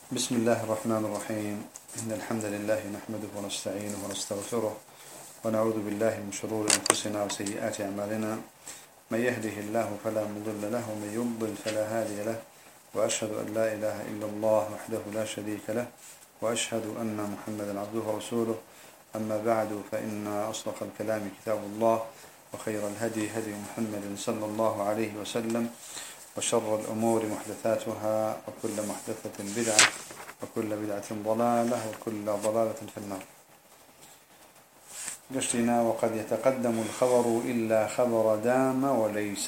بسم الله الرحمن الرحيم. إن الحمد لله نحمده ونستعينه ونستغفره ونعوذ بالله من شرور أنفسنا وسيئات أعمالنا. من يهده الله فلا مضل له ومن يضلل فلا هادي له، وأشهد أن لا إله إلا الله وحده لا شريك له، وأشهد أن محمدا عبده ورسوله. أما بعد، فإن أصدق الكلام كتاب الله، وخير الهدي هدي محمد صلى الله عليه وسلم، وشر الأمور محدثاتها، وكل محدثة بدعة، وكل بدعة ضلالة، وكل ضلالة في النار. قشتنا وقد يتقدم الخبر إلا خبر دام وليس.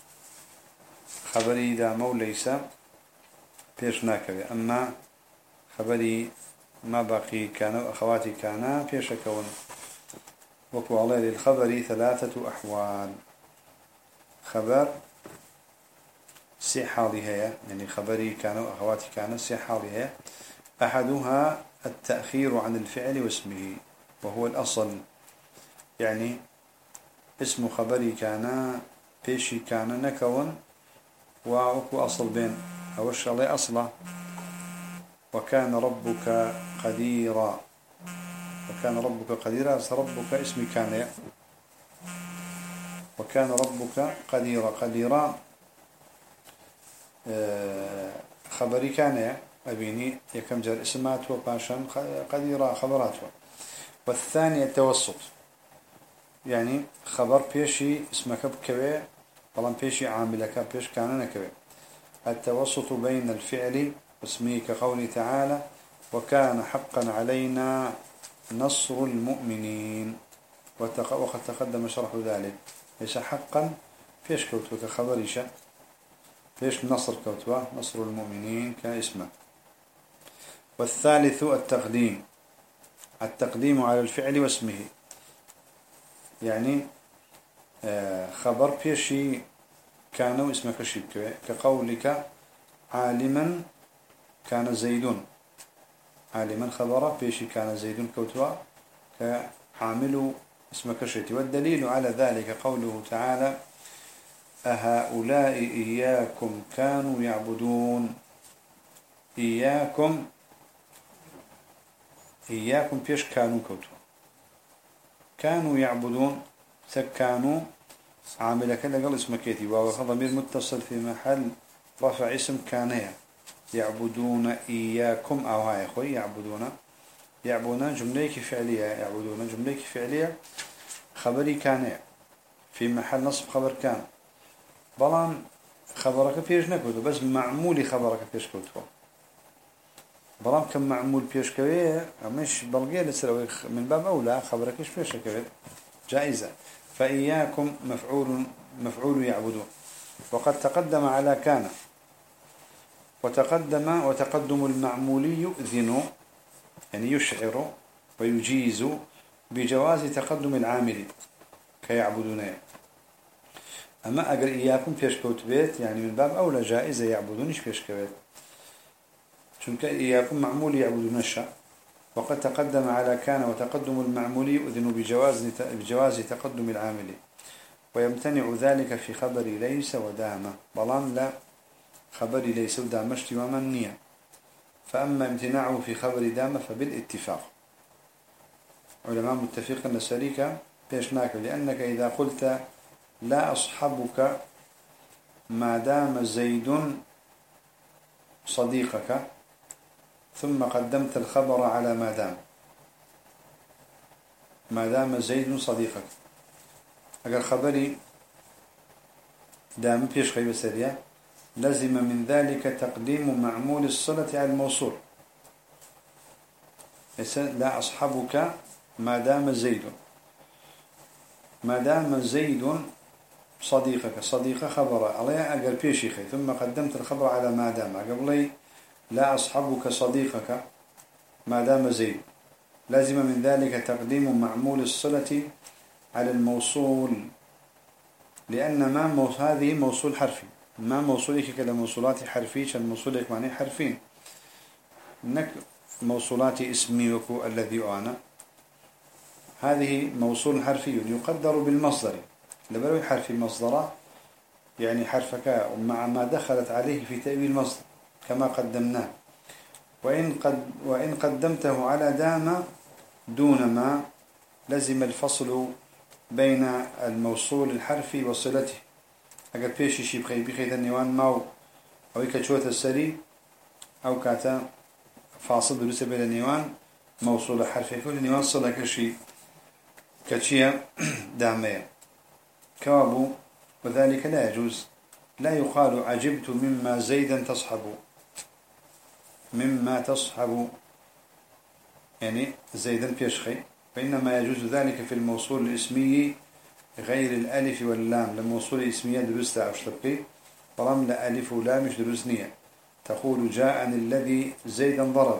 خبري دام وليس بيش ناكبه، أما خبري ما باقي كان أخواتي كان بيش كون. وكو عليه للخبر ثلاثة أحوال. خبر سي حالي هي، يعني خبري كانوا أخواتي كان سي حالي هي. أحدها التأخير عن الفعل واسمه، وهو الأصل، يعني اسم خبري كان بيشي كان نكون وأكو أصل بين أوش الله أصله. وكان ربك قديرا، وكان ربك قديرا، ربك اسمي كان، وكان ربك قديرا. قديرا خبري كان أبيني يكم جر اسمات وباشن قديرة خبرات. والثاني التوسط، يعني خبر بيشي اسمك بكوي طالما بيشي عاملك بيش كان نكوي. التوسط بين الفعل واسمه، كقوله تعالى: وكان حقا علينا نصر المؤمنين. وقد تقدم شرح ذلك. ليس حقا بيش كوتوك خبريشة، ليش نصر كوتوا نصر المؤمنين كاسمه. والثالث التقديم، التقديم على الفعل واسمه، يعني خبر بيشي كانوا اسمك شبكه، كقولك عالما كان زيد. عالما خبر بيشي كان زيد كوتوا كعامل اسمك شتي. والدليل على ذلك قوله تعالى: أهؤلاء إياكم كانوا يعبدون. إياكم بيش كانوا كوتوا، كانوا يعبدون سكانوا عاملك لقل اسمكيتي، وهذا ضمير متصل في محل رفع اسم كان. يعبدون إياكم، أو هاي أخوي يعبدون جملة فعلية، يعبدون جملة فعلية خبري كان في محل نصب خبر كان. بلان خبرك بيش نكوتو، بس معمولي خبرك بيش كوتو. بلان كم معمول بيش كويه مش بلغيه لسروي، من باب أولى خبرك بيش كويه جائزة. فإياكم مفعول يعبدون. وقد تقدم على كان، وتقدم المعمولي يؤذن، يعني يشعر ويجيز بجواز تقدم العامل كيعبدون. أما أجر إياكم بيش كوت بيت، يعني من باب أولى جائزة يعبدونش بيش كويت، چونك إياكم معمول يعبدون الشاء. وقد تقدم على كان، وتقدم المعمول يؤذن بجواز تقدم العامل، ويمتنع ذلك في خبر ليس ودام. بلان لا، خبر ليس ودامشت ومنية. فأما امتناعه في خبر دام فبالاتفاق، علماء متفقين السريكة بيش ناكل. لأنك إذا قلت لا أصحبك ما دام زيد صديقك، ثم قدمت الخبر على ما دام زيد صديقك، أقل خبري دام بيش خيب سريع، لزم من ذلك تقديم معمول الصلة على الموصول. لا أصحبك ما دام زيد صديقك، صديق خبر عليه أقل بيشي خي، ثم قدمت الخبر على ما دام قبلي لا أصحبك صديقك ما دام زيد، لازم من ذلك تقديم معمول الصلة على الموصول. لأن ما هذه موصول حرفي، ما موصولك كده موصولات حرفية، الموصولك معنى حرفين. إنك موصولات اسمي وكو الذي أنا، هذه موصول حرفي يقدر بالمصدر. لبروي حرف المصدر يعني حرفك مع ما دخلت عليه في تأويل المصدر كما قدمناه. وإن قدمته على دام دون ما لزم الفصل بين الموصول الحرفي وصلته. أقل بيشي شي بخيت النيوان ماو أو كتشوت السري أو كاتا فاصل دروس بين النيوان موصول حرفي كل نيوان صلة كشي كتشيا دامية كوابو. وذلك لا يجوز. لا يقال عجبت مما زيدا تصحب، مما تصحب يعني زيدا بيشخي، فإنما يجوز ذلك في الموصول الاسمي غير الألف واللام. للموصول الاسمية درست أشتبقي طالما لا ألف ولا مش درسنية. تقول جاءني الذي زيدا ضرب،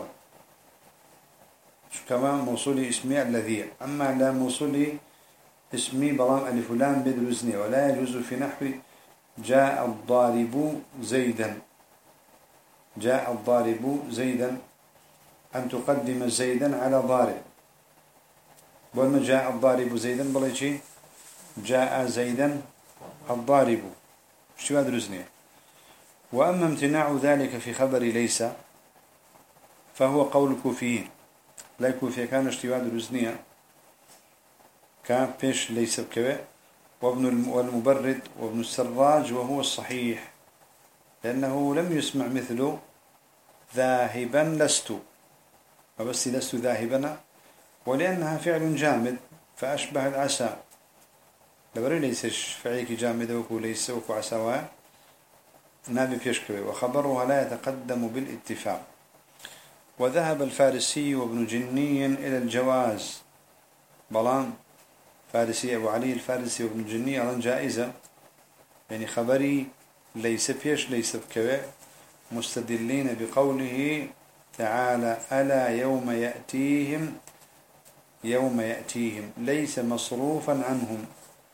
كمان موصول اسمي الذي. أما لا موصول اسمي بلام ألف ولام بدرسنية. ولا يجوز في نحو جاء الضارب زيدا، جاء الضارب زيدا أن تقدم زيدا على ضارب. بولما جاء الضارب زيدا بلشي جاء زيدا الضارب شو هذا درسني. وأما امتناع ذلك في خبر ليس فهو قول الكوفيين. لا الكوفية كان اشتواد درسنية كان بيش ليس بكوي والمبرد وابن السراج وهو الصحيح، لأنه لم يسمع مثله ذاهبا لست، وبس لست ذاهبا، ولأنها فعل جامد فأشبه العسى. لبري ليسش فعلك جامد وكو ليس وكو عسوا نابي بيشكوي. وخبرها لا يتقدم بالاتفاق. وذهب الفارسي وابن جني إلى الجواز. بلان فارسي أبو علي الفارسي وابن جني على جائزة، يعني خبري ليس بيش ليس بكوي، مستدلين بقوله تعالى ألا يوم يأتيهم، يوم يأتيهم ليس مصروفا عنهم.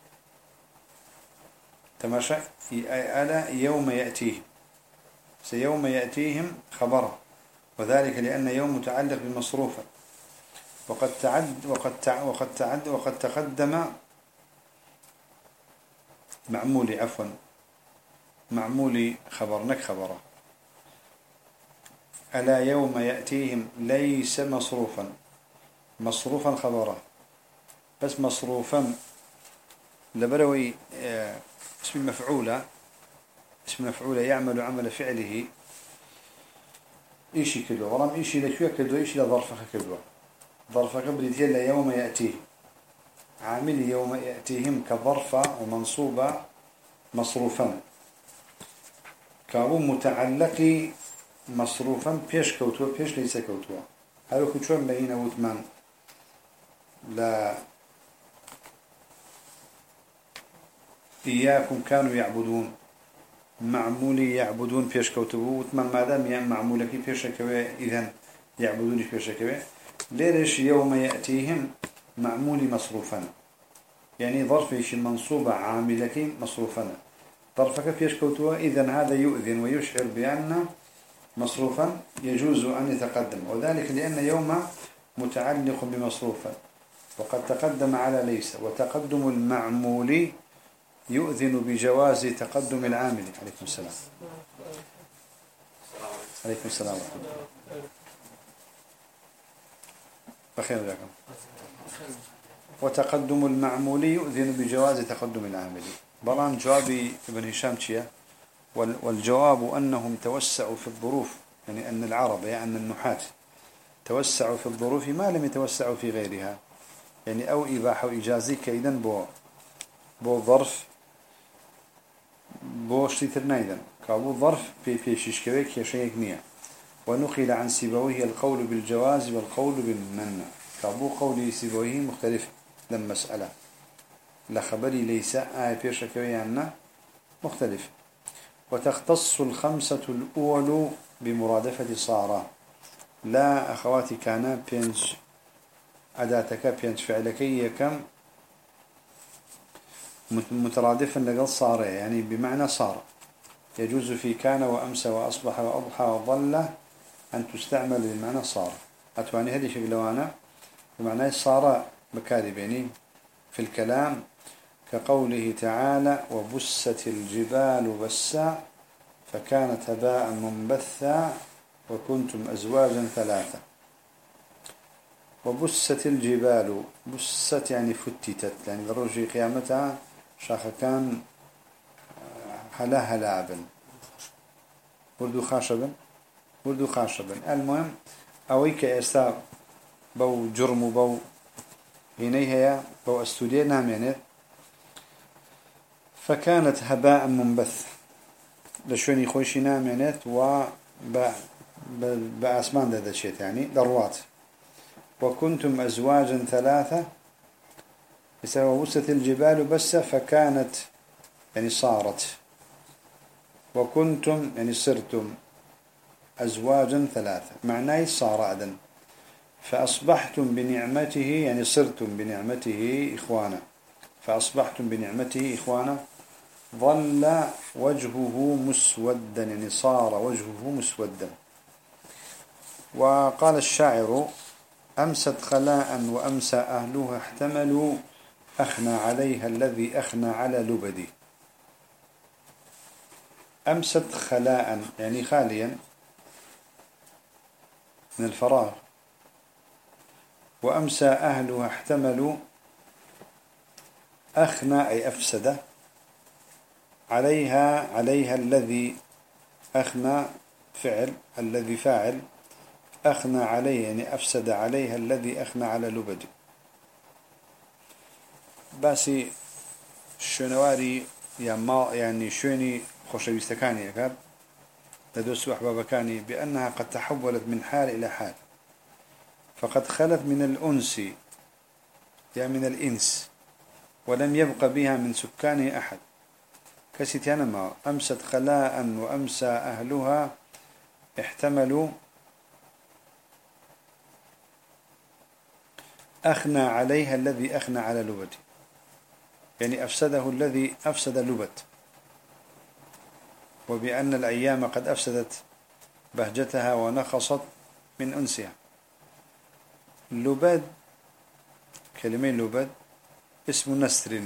تماشى ألا يوم يأتيهم، سيوم يأتيهم خبره، وذلك لأن يوم متعلق بمصروفا. وقد تقدم معمولي عفوا معمولي خبرنك خبره. ألا يوم يأتيهم ليس مصروفا، مصروفا خبره بس مصروفا لبروي اسم مفعولة، اسم مفعولة يعمل عمل فعله إيشي كدوا ورام إيشي لشوية كدوا إيشي لظرفك كدوا. ظرفك بريتيا يوم يأتيه عامل يوم يأتيهم كظرفة ومنصوبة مصروفا كابو متعلق مصروفا بيش كوتوا بيش ليس كوتوا. هلو كتشون بينا وثمان لا إياكم كانوا يعبدون معمولي يعبدون بيش كوتوا وثمان ما دام يعني معمولك بيش كوي إذن يعبدون بيش كوي. ليش يوم يأتيهم معمولي مصروفا يعني ظرفيش منصوبة عاملك مصروفا ظرفك بيش كوتوا إذن هذا يؤذن ويشعر بأن مصروفا يجوز أن يتقدم، وذلك لأن يوم متعلق بمصروفا. وقد تقدم على ليس. وتقدم المعمول يؤذن بجواز تقدم العامل. عليكم السلام. عليكم السلام ورحمة الله. بخير لكم. وتقدم المعمول يؤذن بجواز تقدم العامل. بلان جوابي ابن هشام تشيا والجواب أنهم توسعوا في الظروف، يعني أن العرب يعني أن النحاة توسعوا في الظروف ما لم يتوسعوا في غيرها، يعني أو إباحة وإجازي كيدا بو ظرف بو شتيترنا إذن كابو ظرف في شيشكويك يشيك نية. ونقل عن سيبويه القول بالجواز والقول بالمنع. كابو قولي سيبويه مختلف لما مسألة لخبري ليس في شكوي عنا مختلف. وتختص الخمسة الأول بمرادفة صارة. لا أخواتي كان بينج أداتك بينج فعلك يكم مترادفا لقل صار، يعني بمعنى صار. يجوز في كان وأمسى وأصبح وأضحى وظل أن تستعمل بمعنى صار. أتواني هذه شكلوانا بمعنى صار بكارب يعني في الكلام كقوله تعالى وبست الجبال بسا فكانت هباء منبثا وكنتم أزواجا ثلاثة. وبست الجبال، بست يعني فتتت، يعني ضروري قيامتها شاخ كان هلا هلابا وردو خاشبا وردو خاشبا. المهم أويك إستا بو جرم بو هنا هي بو استوديو نامينت، فكانت هباء منبث لشوني خوشي نامينت و بأسمان ذا شيء يعني ذروات. وكنتم أزواجا ثلاثة بسبب وست الجبال بس فكانت يعني صارت، وكنتم يعني صرتم أزواجا ثلاثة معناه صار أذن، فأصبحتم بنعمته يعني صرتم بنعمته إخوانا، فأصبحتم بنعمته إخوانا. ظل وجهه مسودا يعني صار وجهه مسودا. وقال الشاعر: أمست خلاء وأمسى أهلها احتملوا أخنى عليها الذي أخنى على لبدي. أمست خلاء يعني خاليا من الفراغ، وأمسى أهلها احتملوا أخنى أي أفسد عليها الذي أخنى فعل الذي فاعل أخنى عليه يعني أفسد عليها الذي أخنى على لبدي. باسي شنواري يعني شوني خوشويستكاني أكاد تدوس أحبابكاني بأنها قد تحولت من حال إلى حال، فقد خلت من الأنس يعني من الإنس ولم يبق بها من سكانه أحد. كسيتيانا ما أمست خلاء وأمسى أهلها احتملوا أخنى عليها الذي أخنى على لبد، يعني أفسده الذي أفسد لبد، وبأن الأيام قد أفسدت بهجتها ونخصت من أنسها. لبد كلمة لبد اسم نسر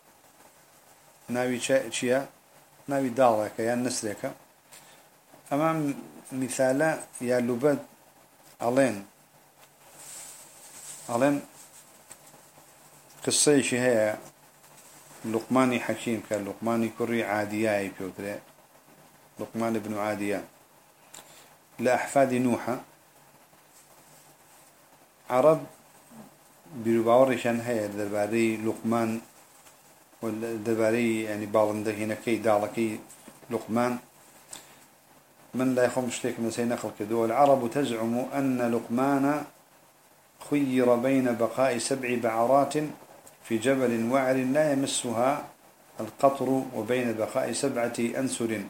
ناوي شيا ناوي دارك يا نسرك. أمام مثال يا لبد ألين قصة شي هي لقماني حكيم كان لقماني كري عادياي بيوتري لقمان بن عاديان لأحفاد نوحة عرب برباورشان هي درباري لقمان والدرباري يعني بالنده هنا كي دالكي لقمان من لا يخم شتيك من سينقل كدو. العرب تزعم أن لقمان خير بين بقاء 7 بعرات في جبل وعر لا يمسها القطر وبين بقاء 7 أنسر،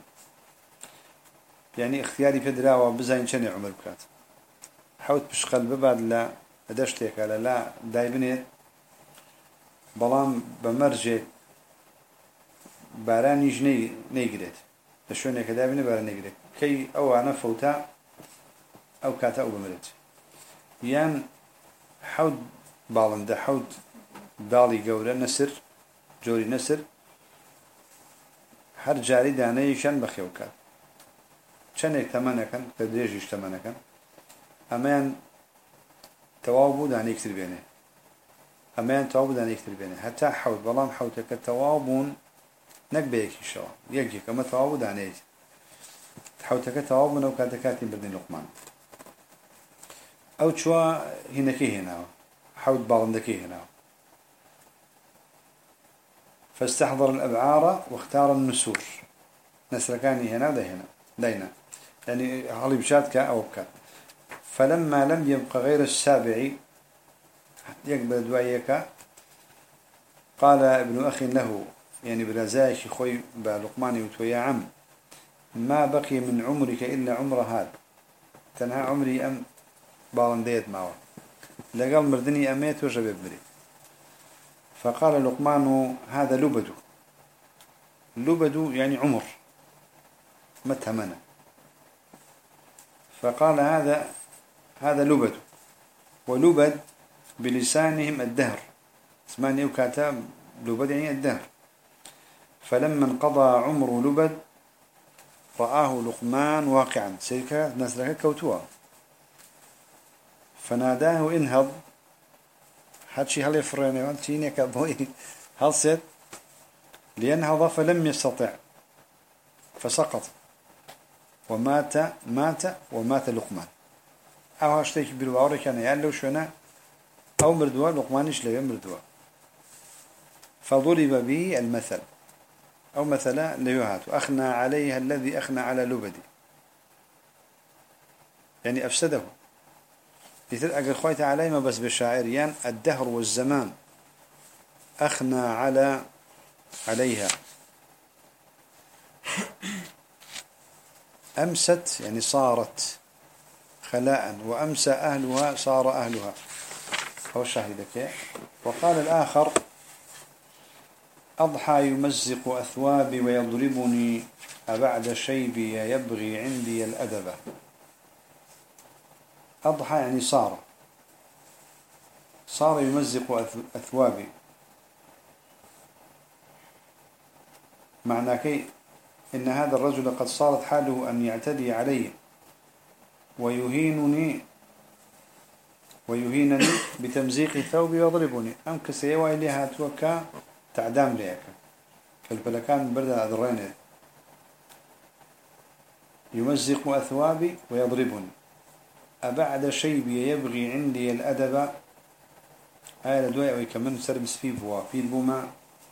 يعني اختياري في دراوة بزاين شني عمر بكات حاوت بشغل ببعد لا أدشتك على لا دايبني بلام بمرجع باران يجني نيجريت شلون كذا بني باران نيجريت كي أو أنا فوتا أو كاتا أو بمرت يان حود بالنده حود دالي جورا نسر جوري نسر هر جاري دانيشان بخيوكات شنك ثمانة كان تدريجش 8 كان أمان توابو داني يكتر بينه أمان توابو داني يكتر بينه حتى حود بلام حوتك التوابون نكبيك إن شاء الله يجيك أما توابو داني حوتك توابون أو كاتكاتي بدين لقمان أو شوا هناكي هنا حود بالندكي هنا. فاستحضر الأبعار واختار النسور نسركاني هنا ده هنا دينا يعني هالي بشات كا أو كا. فلما لم يبق غير السابع يقبل دوايك قال ابن أخي له يعني برزايش خوي بلقماني وتويا عم ما بقي من عمرك إلا عمر هذا تنها عمري أم بالنديت معه لقال مردني أميت وشباب مريد. فقال لقمان هذا لبد يعني عمر متهمنا. فقال هذا لبد، ولبد بلسانهم الدهر اسمعني وكاتب لبد يعني الدهر. فلما انقضى عمر لبد رآه لقمان واقعا سيكا نسلك كوتوا فناداه انهض حدشي هل يفريني وانتيني كابوي هل سيد لينهض فلم يستطع فسقط ومات لقمان او هاشتيك بالواوري كان يالو شونا او مردوا لقمانش لو مردوا فضرب به المثل او مثلا ليهات واخنى عليها الذي اخنى على لبدي يعني افسده مثل اقل خويت علي ما بس بالشاعريان الدهر والزمان اخنى عليها امست يعني صارت خلاء وامسى اهلها صار اهلها هو شاهدك. وقال الاخر أضحى يمزق أثوابي ويضربني أبعد شيبي يبغي عندي الأدب. أضحى يعني صار يمزق أثوابي معنى كي إن هذا الرجل قد صارت حاله أن يعتدي علي ويهينني بتمزيق ثوبي ويضربني أم كسيوا إليها توكا تعدام ليك كالبلكان برد أذرينه يمزق أثوابي ويضربني أبعد شيبي يبغي عندي الأدب آية لدواء ويكمن سربس في البوما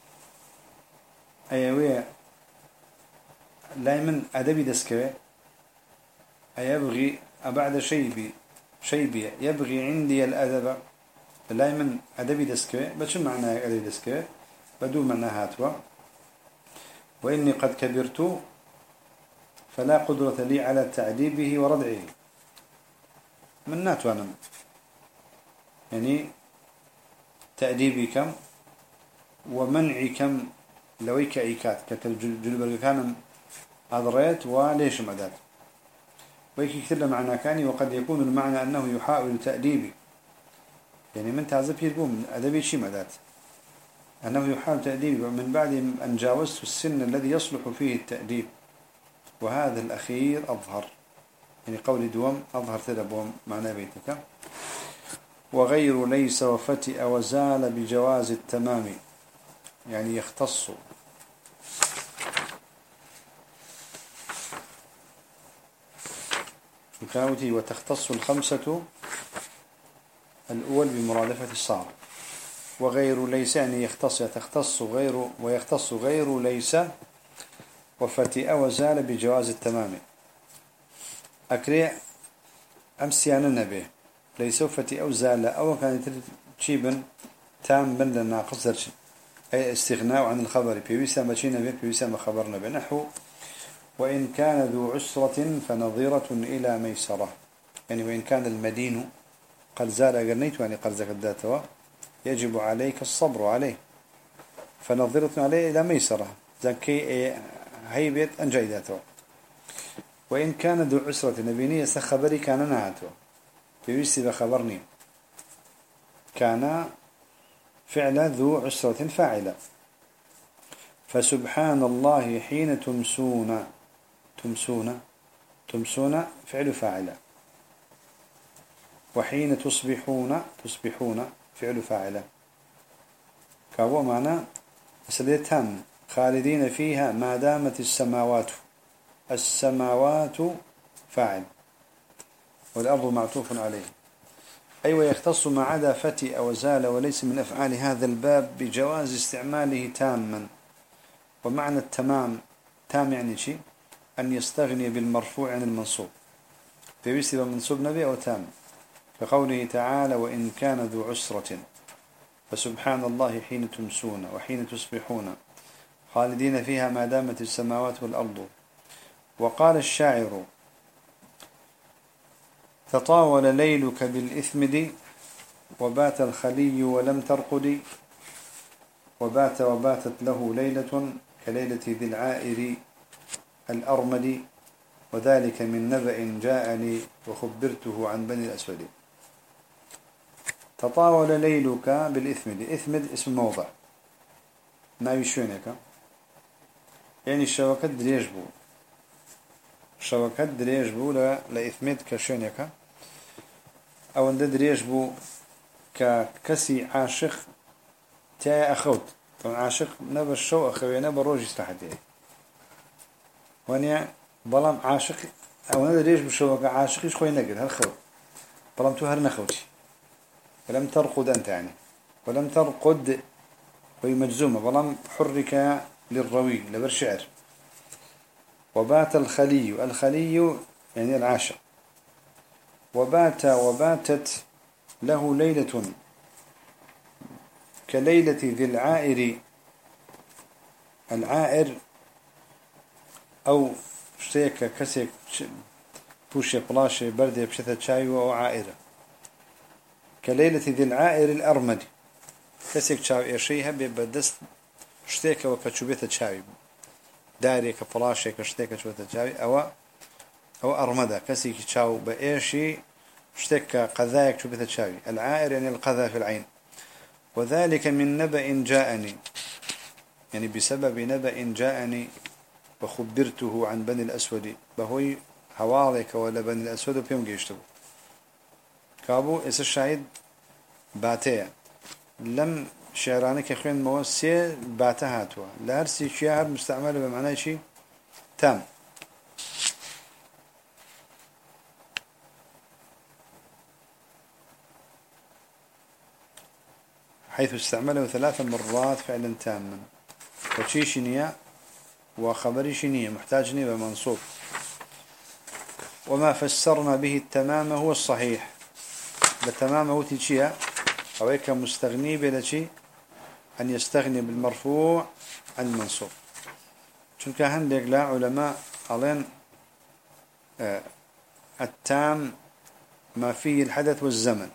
أيوية لا من أدبي دسكوي أيبغي أبعد شيبي يبغي عندي الأدب لا من أدبي دسكوي بس معنى أدبي دسكوي بدون معنى هاتوا وإني قد كبرت فلا قدرة لي على تعذيبه وردعه من ناتوا أنا يعني تأديبي كم ومنعي كم لويك عيكات كالجلبر كان أضريت وليش مدات ويكي كتب معنى كاني وقد يكون المعنى أنه يحاول تأديبي يعني من تعذب يرقوم أدبي شي مدات أنه يحاول تأديبي من بعد أن جاوزت السن الذي يصلح فيه التأديب وهذا الأخير أظهر يعني قول دوم أظهر تدبهم معنى بيتك وغير ليس وفتئ وزال بجواز التمام يعني يختص شكاوتي وتختص الخمسة الأول بمرادفة الصار وغير ليس يعني يختص غير ويختص غير ليس وفتئ وزال بجواز التمام أكري أمسيانا نبيه ليس وفتئ وزال أو كانت تشيبا تام بن لناقص درش أي استغناء عن الخبر بيوسا ماشي نبيه بيوسا ما خبرنا بنحو وإن كان ذو عسرة فنظيرة إلى ميسرة يعني وإن كان المدين قد زال قرنيت يعني قد زكداتوا يجب عليك الصبر عليه فنظيرة عليه إلى ميسرة زكي هيبت أنجيداتوا وإن كان ذو عسرة نبيني خبري كان نهاتوا بيوسي بخبرني كان فعل ذو عسرة فاعلة فسبحان الله حين تمسون فعل فاعلة وحين تصبحون فعل فاعلة كهو معنى أسليتان خالدين فيها ما دامت السماوات فاعل والأرض معطوف عليه أيوة يختص ما عدا فتئ وزال وليس من أفعال هذا الباب بجواز استعماله تاما ومعنى التمام تام يعني شيء أن يستغني بالمرفوع عن المنصوب فيسيب منصوب نبي أو تام كقوله تعالى وإن كان ذو عسرة فسبحان الله حين تمسون وحين تصبحون خالدين فيها ما دامت السماوات والأرض. وقال الشاعر تطاول ليلك بالإثمد وبات الخلي ولم ترقد وباتت له ليلة كليلة ذي العائر الأرمد وذلك من نبأ جاءني وخبرته عن بني الأسود. تطاول ليلك بالإثمد إثمد اسم موضع ما يشونك يعني الشوكة دريجبو شوكات دريج بو لإثميت كشينيكا أو أن دريج بو ككسي عاشق تاي أخوت طبعا عاشق نبى الشو أخوي نبى روج يستحدي وانيا بلام عاشق أو أنا دريج بشوكة عاشق إيش خوي نقل هالخوت بلام تو هرنا خوتي ولم ترقد أنت يعني ولم ترقد وهي مجزومة بلام حرك للروي لبر شعر وبات الخلي يعني العاشق وباتت له ليلة كليلة ذي العائر أو شتيك كسيك بوشي بلاشي بردي بشتة شاي وعائرة كليلة ذي العائر الأرمدي كسيك شاي إرشيها ببدست شتيك وكتشوبيت شاي داري كبلاشي كشتيك كتشوبيت شاي أو أرمدة كسيك شاو بإيشي شتيك قذايك شوبيت شاي العائر يعني القذى في العين وذلك من نبأ جاءني يعني بسبب نبأ جاءني وخبرته عن بني الأسود بهوي حواليك ولا بني الأسود بيوم جيشتبو كابو إس الشاهد باتيا لم شعرانك يخوين موسي باتهاتوا لهرسي شعر مستعمل بمعنى شيء تام حيث استعمله 3 مرات فعلا تاما وشي شنية وخبري شنية محتاجني بمنصوب وما فسرنا به التمام هو الصحيح بالتمام هو تيشيا أو هيك مستغني بلشي أن يستغني بالمرفوع عن المنصوب چونك هندك لا علماء علين التام ما فيه الحدث والزمن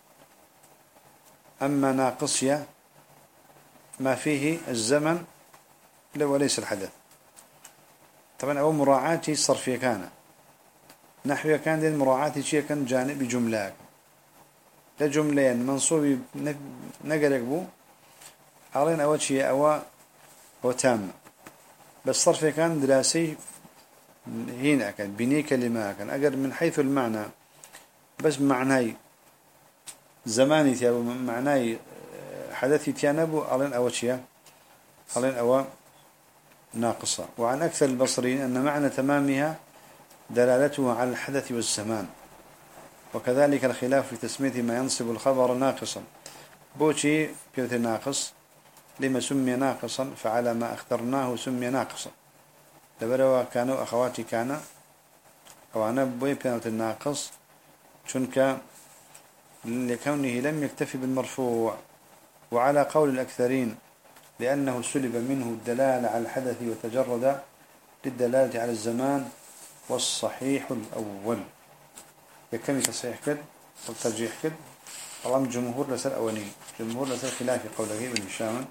أما ناقصية ما فيه الزمن وليس الحدث طبعا أول مراعاتي صرفية كان نحوية كان دي المراعاتي شيء كان جانب جملة لجملين منصوبي نقرق بو علين أول شيء أو تام بس صرفية كان دراسي هنا كان بني كلمة كان أقر من حيث المعنى بس معناي زماني تيابو معناي حدثي تيانبو علين أول شيء علين أول ناقصة وعن أكثر البصريين أن معنى تمامها دلالته على الحدث والزمان وكذلك الخلاف في تسمية ما ينصب الخبر ناقصا بوشي بيوت ناقص لما سمي ناقصا فعلى ما اخترناه سمي ناقصا لبروا كانوا أخواتي كان أو أنا بوي بيوت الناقص شنك لكونه لم يكتفي بالمرفوع وعلى قول الأكثرين لأنه سلب منه الدلالة على الحدث وتجرد للدلالة على الزمان والصحيح الأول يكمل تصحيح كد والترجيح كد طالما جمهور لسر أولي جمهور لسر خلاف قوله ابن هشام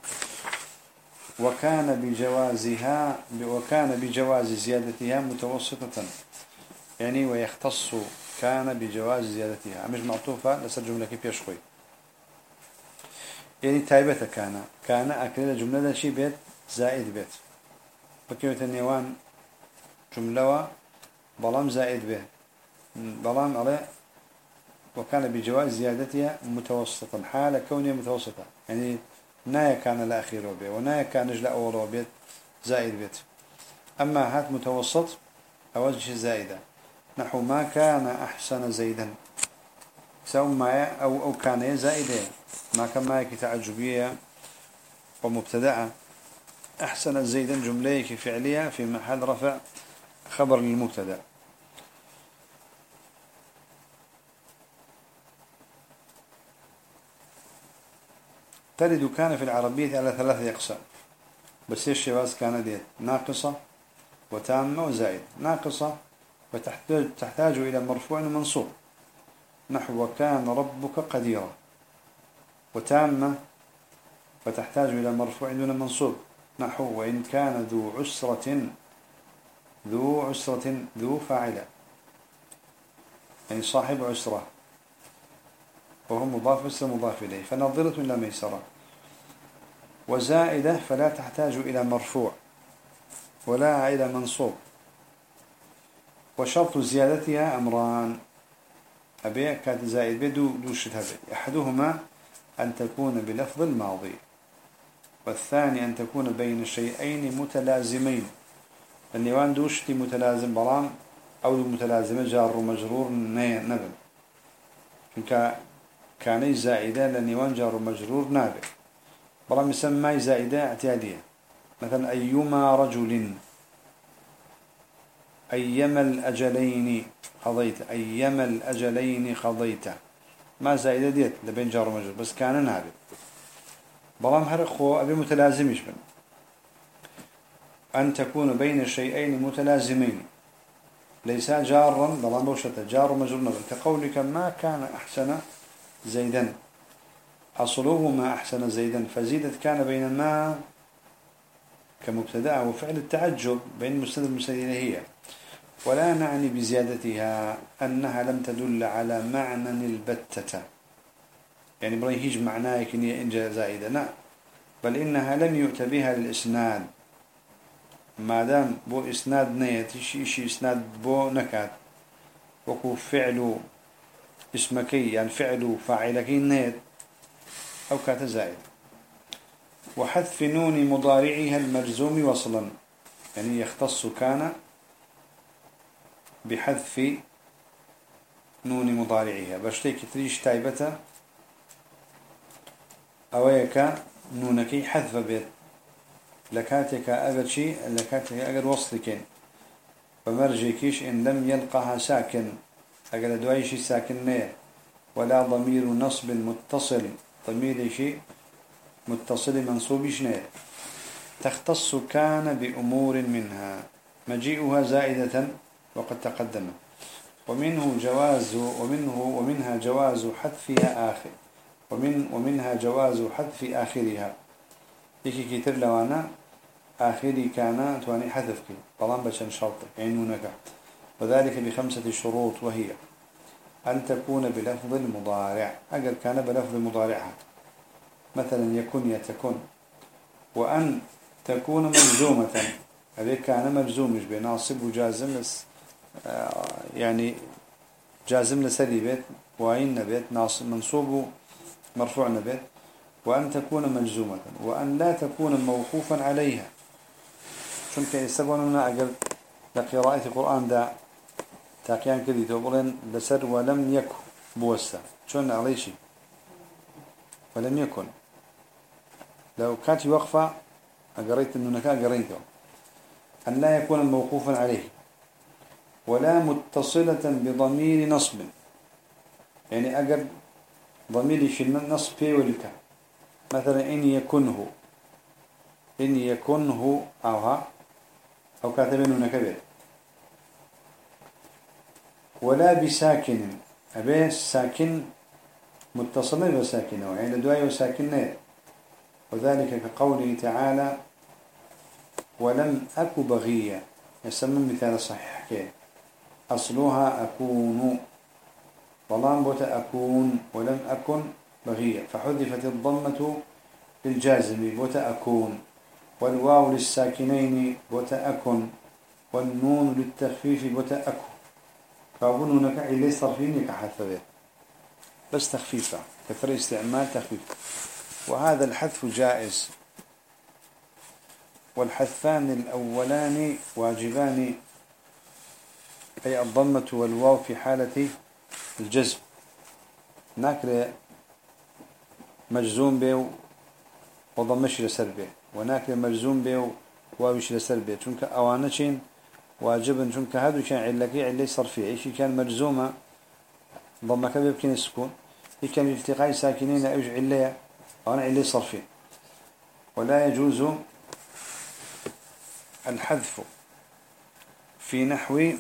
وكان بجواز زيادتها متوسطة يعني ويختص كان بجواز زيادتها مش معطوفة لسر جملة كيف يشخوي يعني تايبة كان أكل جملة شي بيت زائد بيت بكيوة النيوان جملة بلام زائد بيت بلام عليه وكان بجواز زيادتها متوسطا حال كونها متوسطة يعني نايا كان الأخير بيت ونايا كان نجل أول بيت زائد بيت أما هات متوسط أوجه زائدة نحو ما كان أحسن زيدا سواء ما أو كان زائدة ما كان معك تعجبية ومبتدأة أحسن زيدا جملة فعلية في محل رفع خبر للمبتدأ ترد كان في العربية على 3 أقسام بس الشواذ كان ديت ناقصة وتامة وزائد ناقصة وتحتاج إلى مرفوع ومنصوب نحو كان ربك قديرا وتامة وتحتاج إلى مرفوع دون منصوب نحو وإن كان ذو عسرة ذو فاعلة يعني صاحب عسرة وهو مضاف بس مضاف إليه فنظرة إلى ميسرة وزائدة فلا تحتاج إلى مرفوع ولا إلى منصوب وشرط زيادتها أمران أبي كانت زائد بدو هذا أحدهما أن تكون بلفظ الماضي، والثاني أن تكون بين شيئين متلازمين. النيوان دوشتي متلازم برام أو متلازمة جار ومجرور نبن كان زائدة للنيوان جار ومجرور نابع برام يسمى زائدة اعتيادية. مثلا أيما رجل، أيما الأجلين قضيت، أيما الأجلين قضيت، ما زائدة ديت لبين جار ومجرور بس كان نابع برام هرخو أبي متلازم يشبن. أن تكون بين الشيئين متلازمين ليس جارا بلان بوشة جار ومجرور نبن كقولك ما كان أحسن زيدا، أصله ما أحسن زيدا فزيدت كان بين ما كمبتدأ وفعل التعجب بين مستند المستندين هي، ولا نعني بزيادتها أنها لم تدل على معنى البتة، يعني بريهيج معناه كنية إنجا زائدة لا، بل إنها لم يؤت بها للإسناد، ما دام بو إسناد نيت إشي إسناد بو نكات وكو فعل اسمكي يعني فعل فاعلكي نيت أو كات زائد. وحذف نون مضارعها المجزوم وصلا، يعني يختص كان بحذف نون مضارعها بشتيك تريش تايبته أويك نونكي حذف بيت لكاتك أجر شيء لكاتك أجر وصلك فمرجكيش إن لم يلقها ساكن أجر دوايشي ساكن نية ولا ضمير نصب متصل، ضمير شيء متصل منصوب شنية تختص كان بأمور منها مجيئها زائدة وقد تقدم، ومنها جواز حذفها آخر ومنها جواز حذف آخرها إيكي كتر لوانا آخري كان تواني حذفك طالما بشن شرطك عينونك، وذلك ب5 شروط وهي أن تكون بلفظ المضارع أجل كان بلفظ مضارعها مثلا يكن يتكن، وأن تكون مجزومة هذه كان مجزوم مش بناصب وجازم يعني جازم لسري بيت وعين نبيت ناصب منصوب مرفوع نبيت، وأن تكون مجزومة، وأن لا تكون موقوفا عليها شنك يستبوننا أقل لقراءة القرآن دا تاقيان كذي تقولين لسر ولم يكن بوسا شون عليه شيء ولم يكن لو كانت وقفة أقريت أنه نكا قريته. أن لا يكون موقوفا عليه ولا متصلة بضمير نصب، يعني أقر ضمير في النصب فيه ولك مثلا إن يكنه أو كاتبينه نكبير، ولا بساكن أبي ساكن متصل بساكنه يعني دواي وساكنه، وذلك كقوله تعالى ولم أك بغية يسمى مثال صحيح كيه أصلها أكون ظلام بوت أكون ولم أكن بغية فحذفت الضمة للجازم بوت أكون والواو للساكنين بوت أكن والنون للتخفيف بوت أكو فأظن هناك إليه صرفين كحذف بس تخفيفة كثر استعمال تخفيف، وهذا الحذف جائز. والحذفان الأولان واجبان أي الضمة والواو في حالة الجزم ناكل مجزوم به وضمش لسر به وناكل مجزوم به واوش لسر به چونك أوانشين واجبا چونك هذا كان علة صرفية ايش كان مجزومة ضمك بيمكن السكون كان الالتقاء ساكنين أوج علة أنا علة صرفية، ولا يجوز الحذف في نحو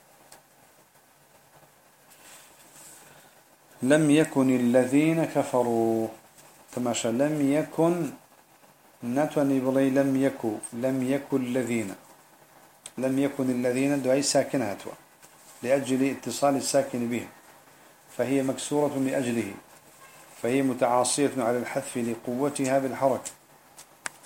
لم يكن الذين كفروا تماشى لم يكن نتوني بلي لم يكن الذين دعي ساكنة لأجل اتصال الساكن به فهي مكسورة لأجله فهي متعاصية على الحذف لقوتها بالحركة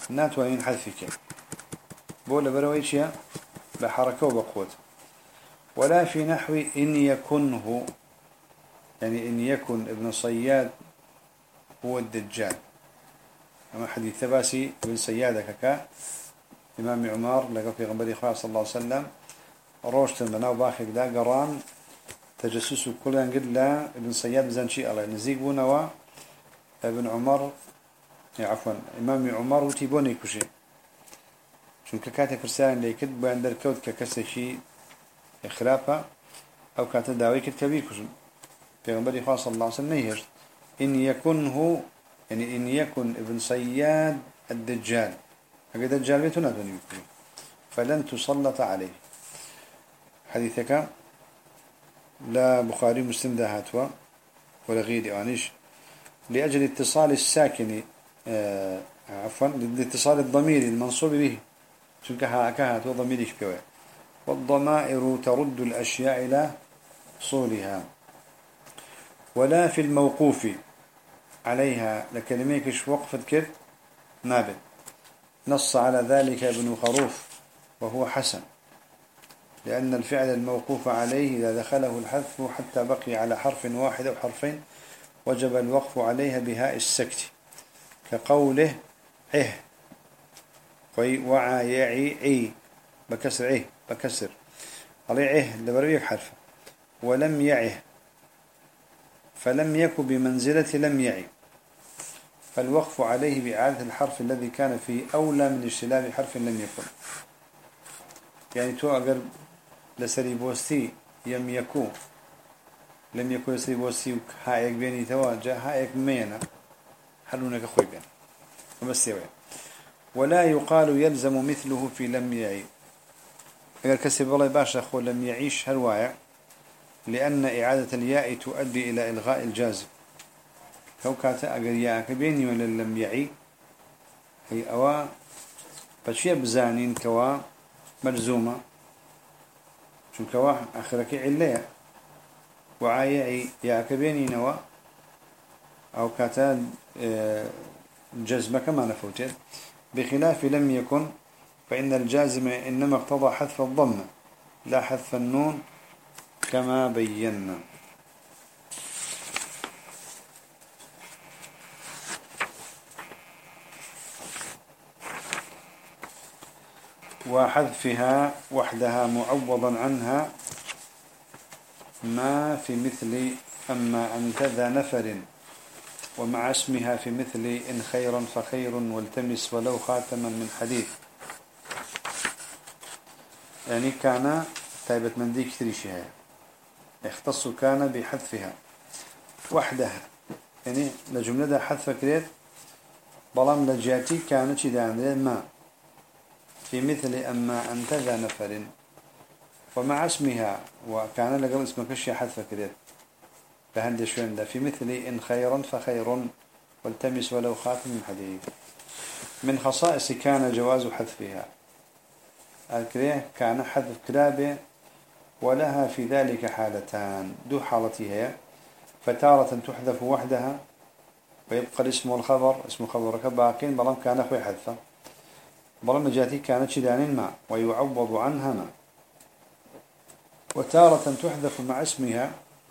ناتوانين حذفك بولا برويشيا بحركة وبقوة. ولا في نحو إن يكنه، يعني إن يكن ابن صياد هو الدجال. أما حديث باسي ابن صياد كا إمام عمر لقى في غنبري خاص صلى الله عليه وسلم روشت بناو باخي دا قران تجسس كل قد لا ابن صياد بزن شيء الله نزيق ونوا ابن عمر، عفوا إمام عمر وتيبوني كشي شون كاتي فرسان اللي كتب باندر كود ككسر شيء خلافة أو كاتب داوي كتبي كشي في غنبري خاص صلى الله عليه وسلم نيهر إن يكن هو، يعني إن يكن ابن صياد الدجال، هذا الدجال بيتنا دوني فلن تسلط عليه. حديثك لا بخاري مسلم ده هاتوا ولا غيري عنيش لأجل اتصال الساكن عفوا لاتصال الضمير المنصوب به شنك هات وضمير شكوى، والضمائر ترد الأشياء إلى صولها. ولا في الموقوف عليها لكلميكش وقفت كيف نابت، نص على ذلك ابن خروف وهو حسن، لأن الفعل الموقوف عليه إذا دخله الحذف حتى بقي على حرف واحد أو حرفين وجب الوقف عليها بهاء السكت، كقوله إه وعى يعي عي بكسر إيه بكسر عليه إيه لبرويك حرف، ولم يعه فلم يك بمنزلة لم يعي، فالوقف عليه بإعادة الحرف الذي كان فيه أولى من اجتلاب حرف لم يكن. يعني تو أقر لسري بوستي يم يكو لم يكن لسري بوستي هايك بيني تواجه هايك مينا حلونك خوي بين وبس يوين. ولا يقال يلزم مثله في لم يعي، أقر كسب الله باشا خو لم يعيش هالوايع، لأن إعادة الياء تؤدي إلى إلغاء الجازم، كو كاتا أقر ياءك بيني ولا لم يعي هي أوا بشي بزانين كوا ملزومة شو كوا آخرك عليا وعايعي ياءك بيني نوا أو كاتا جزمة كما نفوتت، بخلاف لم يكن فإن الجازم إنما اقتضى حذف الضمة لا حذف النون كما بينا. وحذفها وحدها معوضا عنها ما في مثل أما أنت ذا نفر، ومع اسمها في مثل إن خيرا فخير والتمس ولو خاتما من حديث. يعني كان تايبة من دي كتير شيء يختص كان بحذفها وحدها، يعني لجملة حذف كريت بلام لجاتي كانت دان ما في مثل أما أنت ذا نفر، ومع اسمها وكان لقل اسمك الشيء حذف كريت لهند شوين ده في مثل إن خيرا فخير والتمس ولو خاتم من حديث. من خصائص كان جواز حذفها، الكريه كان حذف كلابه ولها في ذلك حالتان دو حالتها، فتارة تحذف وحدها ويبقى الاسم والخبر اسم خبرك باقين بلام كان أخوي حذفه، بلام جاتي كانت شدان ما ويعوض عنها ما. وتارة تحذف مع اسمها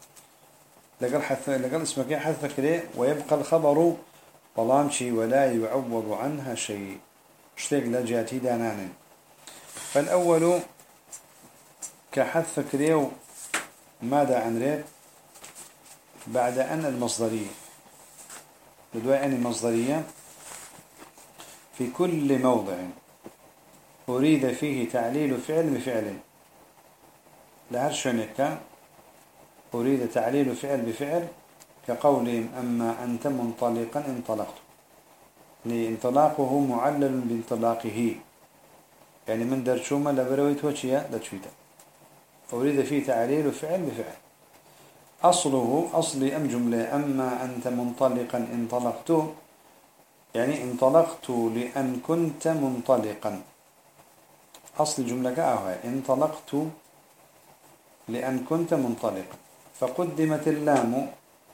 لقل اسمك حذف كليه ويبقى الخبر بلام شي ولا يعوض عنها شيء اشتاق لجاتي دانان. فالأول كحذف كريو ماذا عن ريب بعد أن المصدرية بدواء أن المصدرية في كل موضع أريد فيه تعليل فعل بفعل، لهرشنك أريد تعليل فعل بفعل كقولهم أما أنت منطلقا انطلقت، لانطلاقه معلل بانطلاقه، يعني من درشومة لبرويت وشيا لتشويتا أريد فيه تعليل فعل بفعل. أصله أصلي أم جملة أما أنت منطلقا انطلقت، يعني انطلقت لأن كنت منطلقا، أصل جملة كأهوى انطلقت لأن كنت منطلقا، فقدمت اللام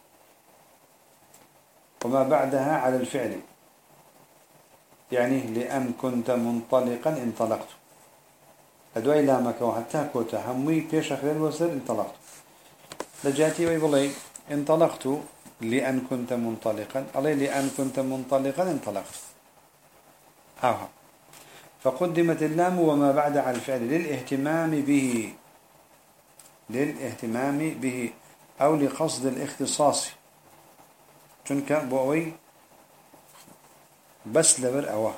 وما بعدها على الفعل، يعني لأن كنت منطلقا انطلقت أدوي لامك وحتى كوتا همي بيش أخير الوزر انطلقت لجاتي ويبلي انطلقت لأن كنت منطلقا علي لأن كنت منطلقا انطلقت هاها فقدمت اللام وما بعد على الفعل للاهتمام به أو لقصد الاختصاص تنك بوي بس لبر أوه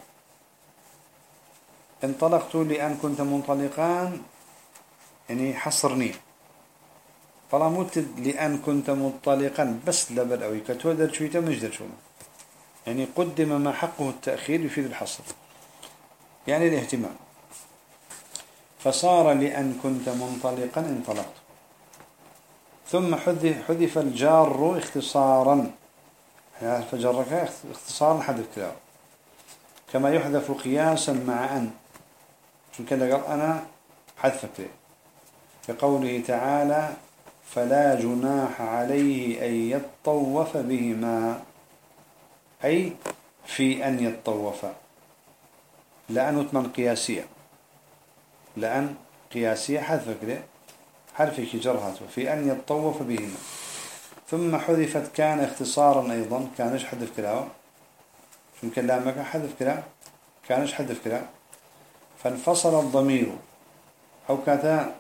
انطلقت لأن كنت منطلقا يعني حصرني فلا متد لأن كنت منطلقا بس لبر أوي كتودر شويتا مجدر شو يعني قدم ما حقه التأخير يفيد الحصر يعني الاهتمام فصار لأن كنت منطلقا انطلقت ثم حذف الجار اختصارا يعني فجرك اختصارا حذف كلاه كما يحذف قياسا مع أن شو كده قال أنا حذف كلاه كقوله تعالى فلا جناح عليه أن يطوف بهما أي في أن يطوف لأن من قياسية لأن قياسية حذف كلاه حرف جرهته في أن يطوف بهما ثم حذفت كان اختصارا أيضا كانش حذف كلاه شو كلامك حذف كلاه كانش حذف كلاه فانفصل الضمير أو كذا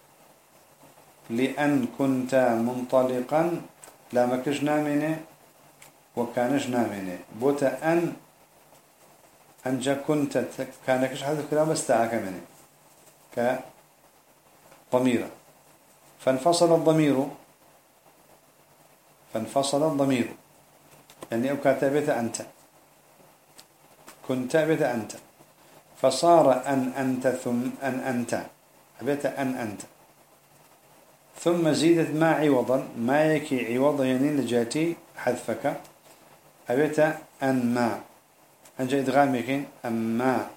لأن كنت منطلقا لا مكش نامنه وكانش نامنه بوت أنجا كنت كانكش حذف كلاه بس تعاك منه كضميرا فانفصل الضمير يعني أو كاتبت أنت كنت بت أنت فصار أن أنت ثم أن أنت بت أن أنت ثم زيدت ما عوضا ما يكي عوضا يعني لجاتي حذفك أبيت أن ما أنجا إدغام يكين أما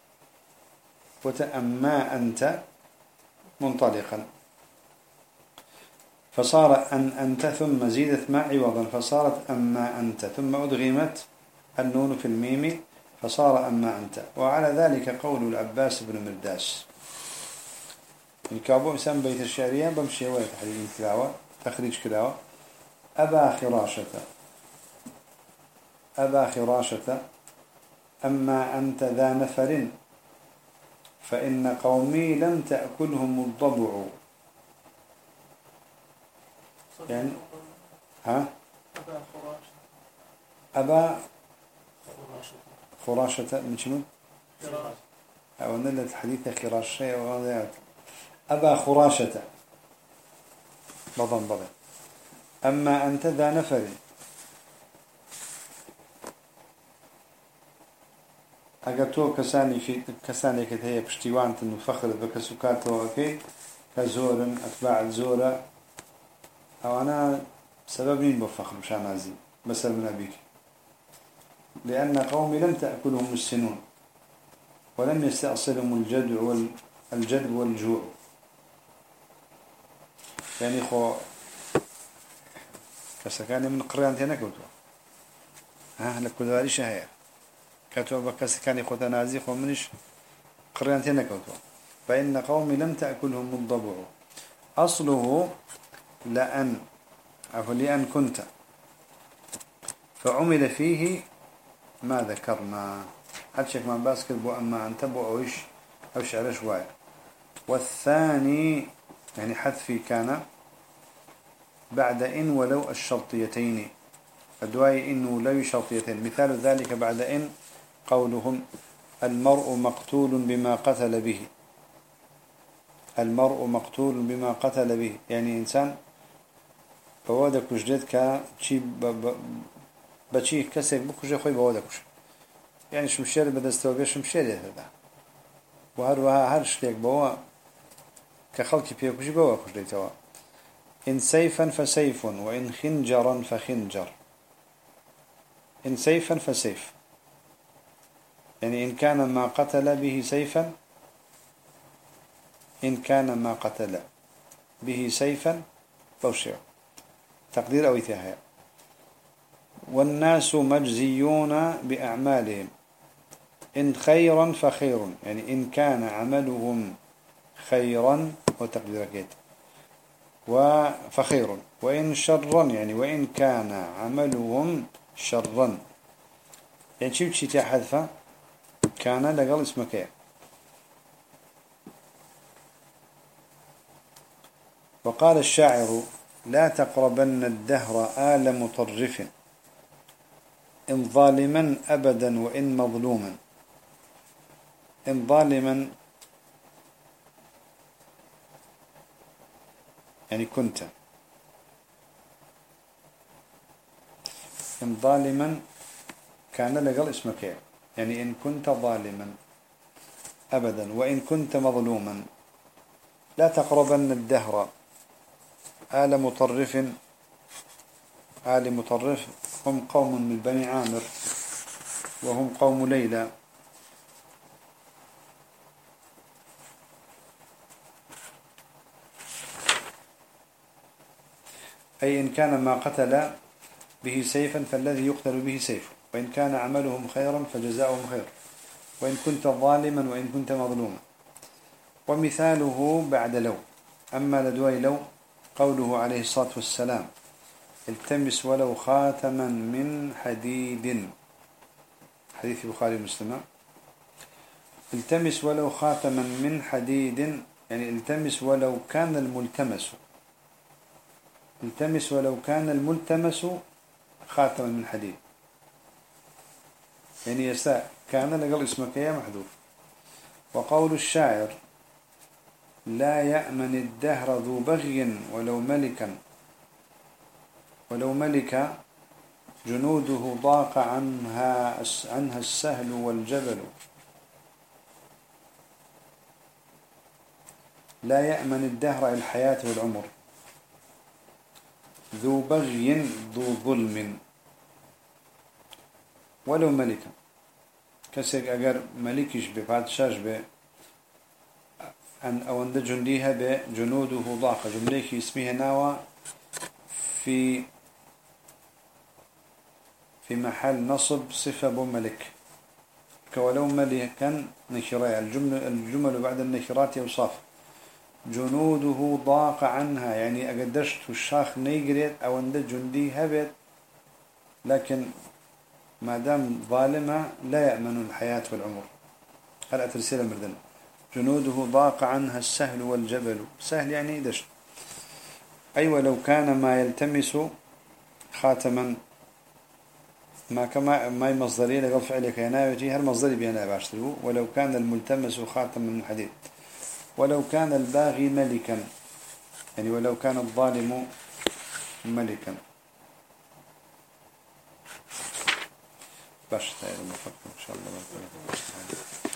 وتأما أنت منطلقا فصار أن أنت ثم زيدت ما عوضا فصارت أما أنت ثم أدغمت النون في الميم فصار أما أنت وعلى ذلك قول العباس بن مرداس الكابو إنسان بيت الشعرية بمشي ولا تحرير كلاوة تخريج كلاوة أبا خراشة أما أنت ذا نفر فإن قومي لم تأكلهم الضبع يعني ها أبا خراشة من شنو؟ أو نلت حديث خراشة وغاضيات أبا خراشة بضن أما أنت ذا نفر أجتو كساني كتهي بشتيوان تنو فخر بكسوكات وكي كزورا أتباع الزورة أو أنا سبب مين بفخر مشان عزيز مثل من أبيك لأن قومي لم تأكلهم السنون ولم يستأصلهم الجد والجوع يعني خو كسكاني من قريان تينا كوتوا ها لكل ذلك شهية كتوا بكسكاني خو تنازي خو منش قريان تينا كوتوا فإن قومي لم تأكلهم الضبع أصله لأن كنت فعمل فيه ما ذكرنا هالشيك ما باسكت بو أما أنت بو أو شعر شوية والثاني يعني حذفي كان بعد إن ولو الشرطيتين أدواي إنه لو شرطيتين مثال ذلك بعد إن قولهم المرء مقتول بما قتل به المرء مقتول بما قتل به يعني إنسان بوادك وجدت كشي بشي كسر بكوجي خوي بوادكش يعني شمشير بدستو بيش شمشير هذا وهروها هرشليك بوا كخلق بيكوجي بوا كوجيتوا إن سيفا فسيف وإن خنجرا فخنجر إن سيفا فسيف يعني إن كان ما قتل به سيفا إن كان ما قتل به سيفا فوشيع تقدير أو إتهاء والناس مجزيون بأعمالهم إن خيرا فخير يعني إن كان عملهم خيرا وتقديركيت فخير، وإن شرا يعني وإن كان عملهم شرا، يعني شو بشي حذفة كان لقل اسمك إيه. وقال الشاعر لا تقربن الدهر آل مطرف إن ظالما أبدا وإن مظلوما. إن ظالما يعني كنت، إن ظالما كان لقل اسمك إيه. يعني إن كنت ظالما أبدا وإن كنت مظلوما. لا تقربن الدهر آل مطرف. آل مطرف هم قوم من بني عامر وهم قوم ليلى. أي إن كان ما قتل به سيفا فالذي يقتل به سيف، وإن كان عملهم خيرا فجزاؤهم خير، وإن كنت ظالما وإن كنت مظلوما. ومثاله بعد لو. أما لدوي لو قوله عليه الصلاة والسلام التمس ولو خاتما من حديد، حديث البخاري ومسلم. التمس ولو خاتما من حديد يعني التمس ولو كان الملتمس، التمس ولو كان الملتمس خاتما من حديد، يعني يساء كان لقل اسمك يا محذوف. وقول الشاعر لا يأمن الدهر ذو بغي ولو ملكا، ولو ملك جنوده ضاق عنها السهل والجبل. لا يأمن الدهر الحياة والعمر. ذو بغي ذو ظلم ولو ملكا، كسيك أجر ملكش ببادشاش به أن أوند جنديها بجنوده ضاق، جمليك اسمها ناوى في محل نصب صفة بملك، كولو ملكا نكراء. الجمل بعد النكرات يوصف. جنوده ضاق عنها يعني أقدشت الشاخ نيجريت أو أند جندي هبت، لكن ما دام ظالمة لا يأمن الحياة والعمر. هل أترسل مردن جنوده ضاق عنها السهل والجبل. سهل يعني دشت. أيوة لو كان ما يلتمس خاتما ما كما ما مصدري لقل فعلك يناوي هل مصدري بينا باشترو. ولو كان الملتمس خاتما من حديد. ولو كان الباغي ملكا يعني ولو كان الظالم ملكا. باش تاير المفكر إن شاء الله.